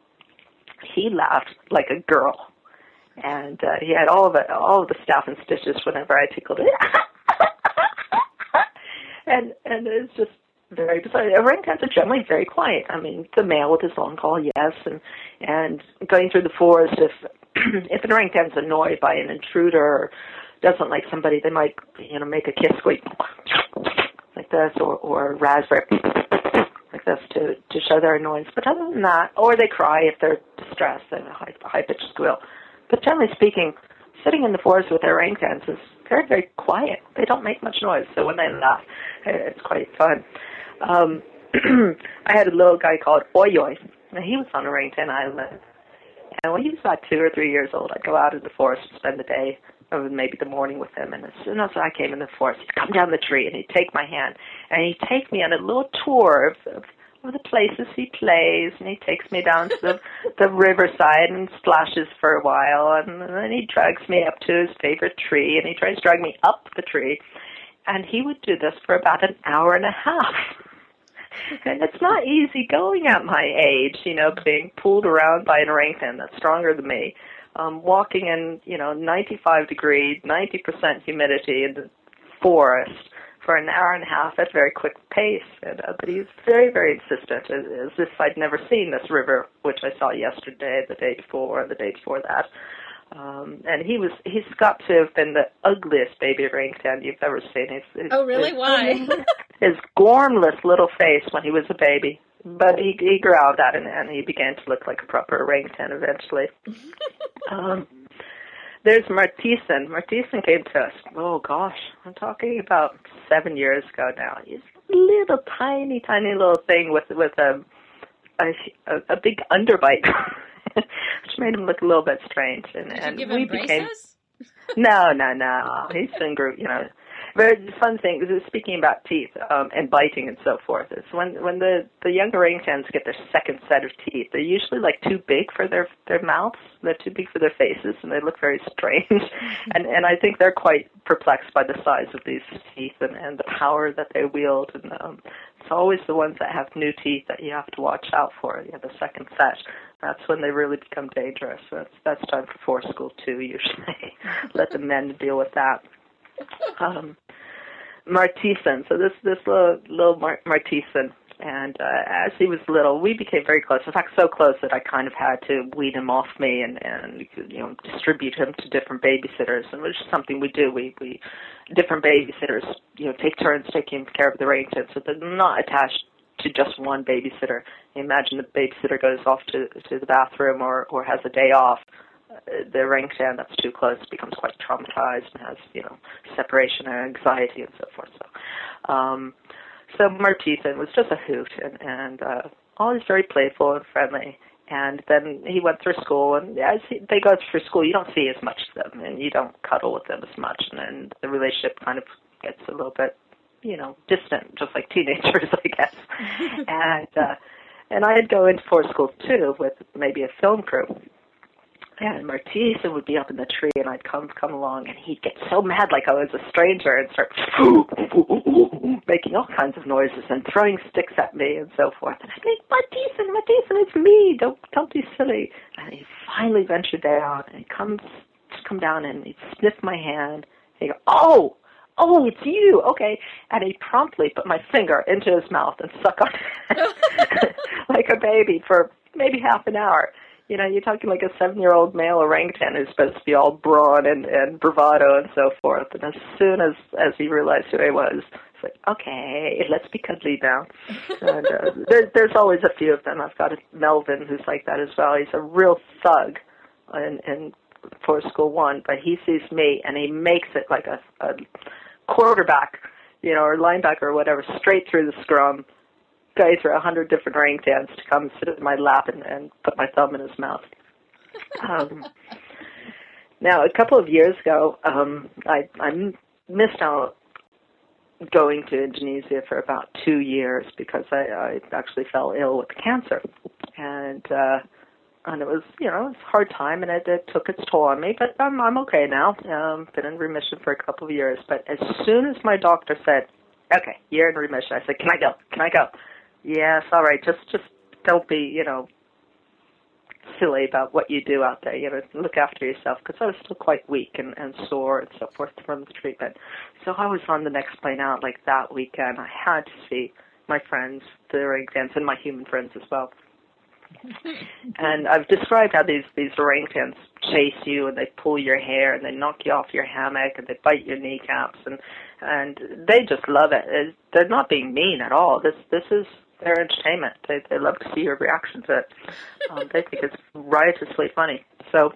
he laughed like a girl. And he had all of the staph and stitches whenever I tickled it. and it's just very bizarre. Orangutans are generally very quiet. I mean, the male with his long call, yes, and going through the forest, if if an orangutan's annoyed by an intruder or doesn't like somebody, they might, make a kiss squeak like this, or raspberry like this to show their annoyance. But other than that, or they cry if they're distressed and a high-pitched squeal. But generally speaking, sitting in the forest with orangutans is very, very quiet. They don't make much noise, so when they laugh, it's quite fun. I had a little guy called Oyoy, and he was on Orangutan Island. And when he was about 2 or 3 years old, I'd go out in the forest and spend the day, or maybe the morning with him. And as soon as I came in the forest, he'd come down the tree and he'd take my hand, and he'd take me on a little tour of the places he plays, and he takes me down to the riverside and splashes for a while, and then he drags me up to his favorite tree, and he tries to drag me up the tree, and he would do this for about an hour and a half. And it's not easy going at my age, being pulled around by an orangutan that's stronger than me, walking in, 95-degree, 90% humidity in the forest for an hour and a half at a very quick pace. But he's very, very insistent, as if I'd never seen this river, which I saw yesterday, the day before, and the day before that. And he's got to have been the ugliest baby orangutan you've ever seen. Oh, really? Why? His gormless little face when he was a baby. But he grew out of that, and he began to look like a proper orangutan eventually. There's Martison. Martison came to us, oh gosh, I'm talking about 7 years ago now. He's a little tiny, tiny little thing with a big underbite, which made him look a little bit strange. Did you give him braces? No. He soon grew, Very fun thing, speaking about teeth and biting and so forth, is when the young orangutans get their second set of teeth, they're usually like too big for their mouths, they're too big for their faces, and they look very strange. and I think they're quite perplexed by the size of these teeth and the power that they wield. And it's always the ones that have new teeth that you have to watch out for, the second set. That's when they really become dangerous. That's time for forest school too, usually. Let the men deal with that. Martison. So this little Martison, and as he was little, we became very close. In fact, so close that I kind of had to wean him off me and distribute him to different babysitters, and which is something we do. We different babysitters take turns taking care of the orangutan, so they're not attached to just one babysitter. Imagine the babysitter goes off to the bathroom or has a day off. The orangutan that's too close becomes quite traumatized and has, separation and anxiety and so forth. So Martison was just a hoot and always very playful and friendly. And then he went through school, and as they go through school, you don't see as much of them, and you don't cuddle with them as much, and then the relationship kind of gets a little bit, distant, just like teenagers, I guess. And I'd go into forest school too with maybe a film crew. And Martison would be up in the tree, and I'd come along, and he'd get so mad like I was a stranger and start making all kinds of noises and throwing sticks at me and so forth. And I'd say, Martison, it's me. Don't be silly. And he finally ventured down, and he'd come down, and he'd sniff my hand. And he'd go, oh, it's you. Okay. And he promptly put my finger into his mouth and suck on it like a baby for maybe half an hour. You're talking like a 7-year-old male orangutan who's supposed to be all brawn and bravado and so forth. And as soon as he realized who I was, it's like, okay, let's be cuddly now. And there's always a few of them. I've got a Melvin who's like that as well. He's a real thug in Forest School 1, but he sees me and he makes it like a quarterback, or linebacker or whatever, straight through the scrum. Guy through 100 different orangutans to come sit in my lap and put my thumb in his mouth. Now, a couple of years ago, I missed out going to Indonesia for about 2 years because I actually fell ill with cancer, and it was it was a hard time, and it took its toll on me. But I'm okay now. Been in remission for a couple of years. But as soon as my doctor said, "Okay, you're in remission," I said, "Can I go? Can I go?" Yes, all right. Just don't be, silly about what you do out there, look after yourself, because I was still quite weak and sore and so forth from the treatment. So I was on the next plane out like that weekend. I had to see my friends, the orangutans, and my human friends as well. And I've described how these orangutans chase you and they pull your hair and they knock you off your hammock and they bite your kneecaps and they just love it. They're not being mean at all. This is their entertainment. They love to see your reaction to it. They think it's riotously funny. So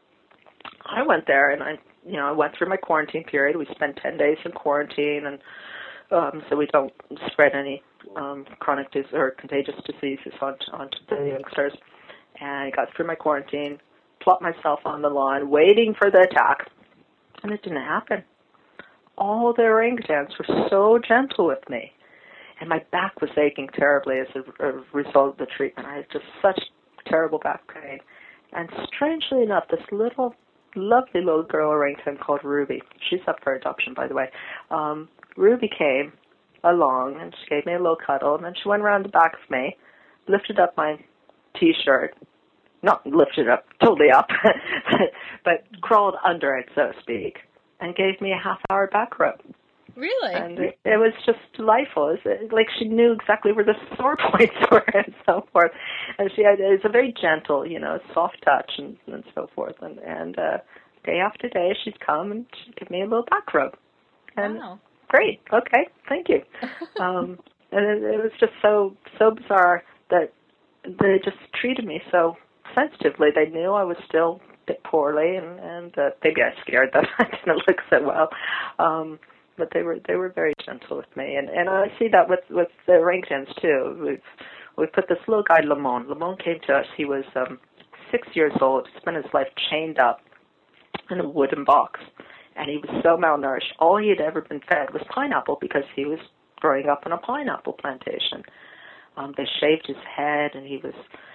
I went there and I went through my quarantine period. We spent 10 days in quarantine and so we don't spread any chronic or contagious diseases onto the youngsters. And I got through my quarantine, plopped myself on the lawn, waiting for the attack, and it didn't happen. All the orangutans were so gentle with me, and my back was aching terribly as a result of the treatment. I had just such terrible back pain. And strangely enough, this lovely little girl orangutan called Ruby, she's up for adoption, by the way, Ruby came along and she gave me a little cuddle, and then she went around the back of me, lifted up my T-shirt, not lifted up, totally up, but crawled under it, so to speak, and gave me a half-hour back rub. Really? And it was just delightful. Like she knew exactly where the sore points were and so forth. And it's a very gentle, soft touch and so forth. And day after day she'd come and she'd give me a little back rub. And wow. Great. Okay. Thank you. And it was just so bizarre that they just treated me so sensitively. They knew I was still a bit poorly, and maybe I scared them. I didn't look so well. But they were very gentle with me, and I see that with the orangutans too. We put this little guy Lamont. Lamont came to us. He was 6 years old. He spent his life chained up in a wooden box. And he was so malnourished. All he had ever been fed was pineapple because he was growing up on a pineapple plantation. They shaved his head, and he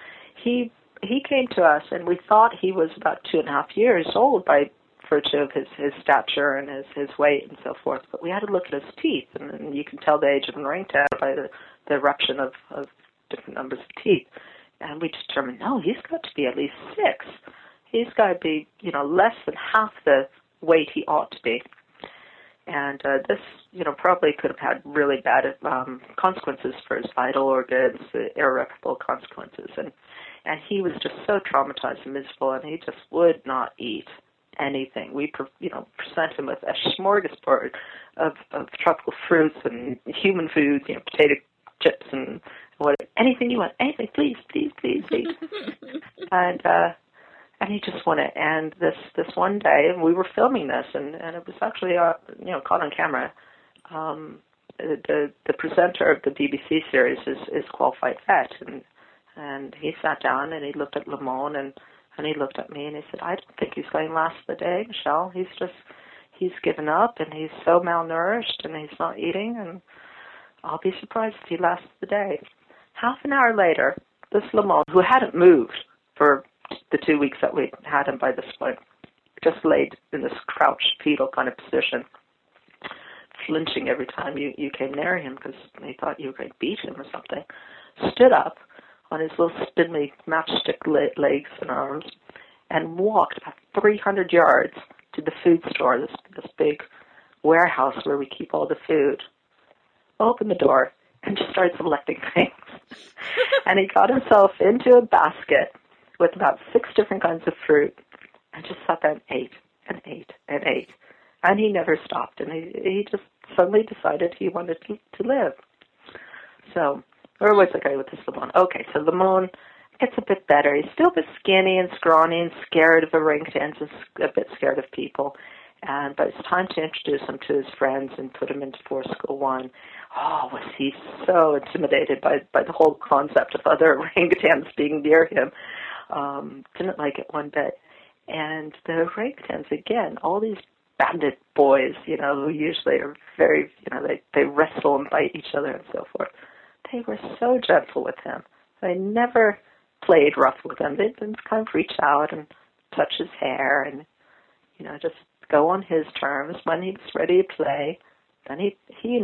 came to us, and we thought he was about 2.5 years old by virtue of his stature and his weight and so forth. But we had to look at his teeth, and you can tell the age of an orangutan by the eruption of different numbers of teeth. And we determined, no, he's got to be at least 6. He's got to be, less than half the weight he ought to be. And this, probably could have had really bad consequences for his vital organs, irreparable consequences. And he was just so traumatized and miserable, and he just would not eat anything. We, present him with a smorgasbord of tropical fruits and human foods, potato chips and anything you want, anything, please, please, please, please. And he just wanted, and this one day, and we were filming this, and it was actually, caught on camera. The presenter of the BBC series is qualified vet, and he sat down and he looked at Lamont and he looked at me and he said, I don't think he's going to last the day, Michelle. He's given up and he's so malnourished and he's not eating, and I'll be surprised if he lasts the day. Half an hour later, this Lamont, who hadn't moved for the 2 weeks that we had him by this point, just laid in this crouched fetal kind of position, flinching every time you came near him because he thought you were going to beat him or something, stood up on his little spindly matchstick legs and arms and walked about 300 yards to the food store, this big warehouse where we keep all the food, opened the door, and just started selecting things. And he got himself into a basket with about 6 different kinds of fruit, and just sat there and ate and ate and ate. And he never stopped, and he just suddenly decided he wanted to live. So, where was I going with this Lamont? Okay, so Lamont gets a bit better. He's still a bit skinny and scrawny and scared of orangutans and a bit scared of people. But it's time to introduce him to his friends and put him into Force School 1. Oh, was he so intimidated by the whole concept of other orangutans being near him. Didn't like it one bit. And the orangutans, again, all these bandit boys, who usually are very, they wrestle and bite each other and so forth. They were so gentle with him. They never played rough with him. They'd kind of reach out and touch his hair and, just go on his terms. When he was ready to play, then he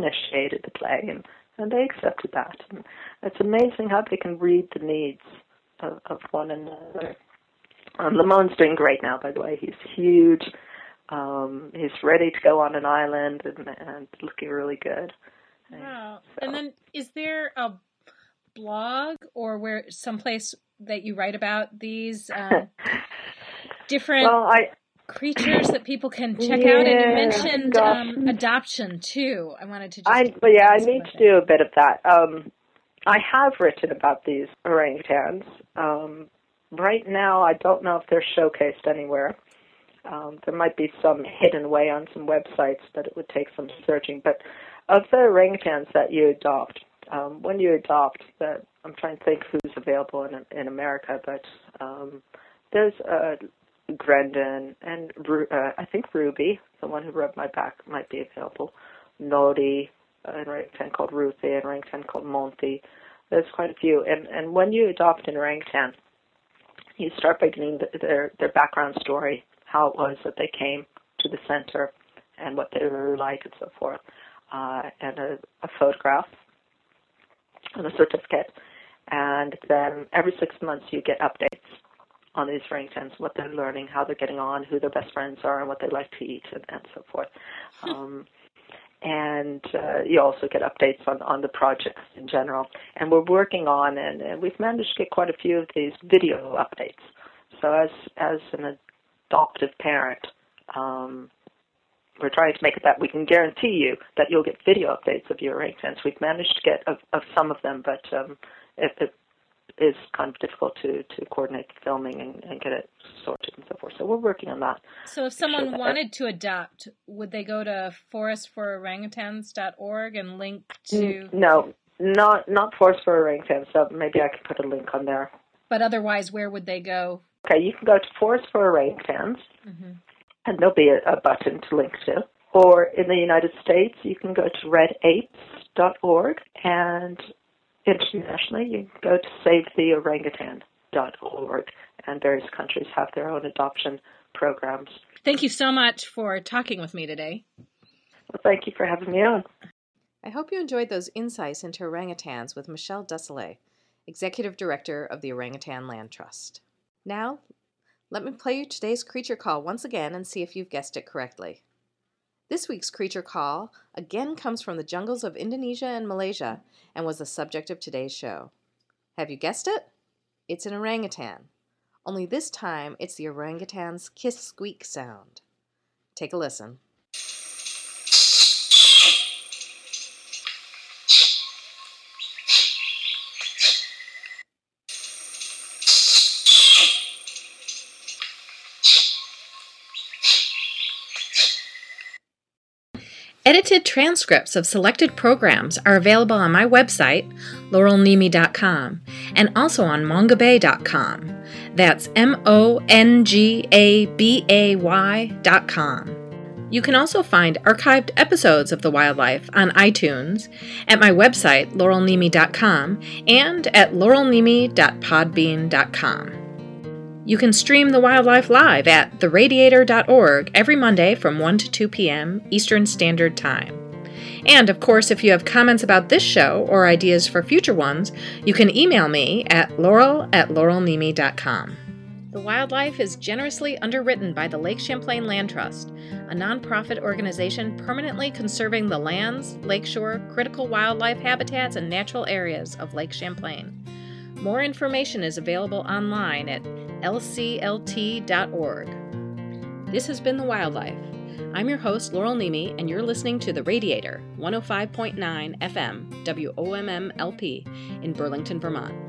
initiated the play, and they accepted that. And it's amazing how they can read the needs of one another. Lamone's doing great now, by the way. He's huge. He's ready to go on an island and looking really good. Wow. So. And then is there a blog or someplace that you write about these different creatures that people can check out? And you mentioned adoption too. I wanted to just I need to do a bit of that. I have written about these orangutans. Right now, I don't know if they're showcased anywhere. There might be some hidden away on some websites that it would take some searching. But of the orangutans that you adopt, when you adopt, I'm trying to think who's available in America, but there's Grendon and I think Ruby, the one who rubbed my back, might be available. Nodi, an orangutan called Ruthie, an orangutan called Monty. There's quite a few. And when you adopt an orangutan, you start by getting their background story, how it was that they came to the center and what they were like and so forth, and a photograph and a certificate. And then every 6 months you get updates on these orangutans, what they're learning, how they're getting on, who their best friends are, and what they like to eat, and so forth. And you also get updates on the projects in general. And we're working on, and we've managed to get quite a few of these video updates. So as an adoptive parent, we're trying to make it that we can guarantee you that you'll get video updates of your orangutans. We've managed to get of some of them, but it is kind of difficult to coordinate the filming and get it sorted and so forth. So we're working on that. So if someone wanted to adopt, would they go to forestfororangutans.org and link to... No, not Forest for Orangutans, so maybe I could put a link on there. But otherwise, where would they go? Okay, you can go to Forest for Orangutans, and there'll be a button to link to. Or in the United States, you can go to redapes.org, and internationally, you can go to savetheorangutan.org, and various countries have their own adoption programs. Thank you so much for talking with me today. Well, thank you for having me on. I hope you enjoyed those insights into orangutans with Michelle Desailly, Executive Director of the Orangutan Land Trust. Now, let me play you today's creature call once again and see if you've guessed it correctly. This week's creature call again comes from the jungles of Indonesia and Malaysia and was the subject of today's show. Have you guessed it? It's an orangutan. Only this time it's the orangutan's kiss squeak sound. Take a listen. Edited transcripts of selected programs are available on my website, laurelnemy.com, and also on mongabay.com. That's mongabay.com. You can also find archived episodes of The Wildlife on iTunes, at my website, laurelnemy.com, and at laurelnemy.podbean.com. You can stream The Wildlife live at theradiator.org every Monday from 1 to 2 p.m. Eastern Standard Time. And, of course, if you have comments about this show or ideas for future ones, you can email me at laurel@laurelnemy.com. The Wildlife is generously underwritten by the Lake Champlain Land Trust, a nonprofit organization permanently conserving the lands, lakeshore, critical wildlife habitats, and natural areas of Lake Champlain. More information is available online at lclt.org. This has been The Wildlife. I'm your host, Laurel Nemy, and you're listening to The Radiator, 105.9 FM, WOMM-LP, in Burlington, Vermont.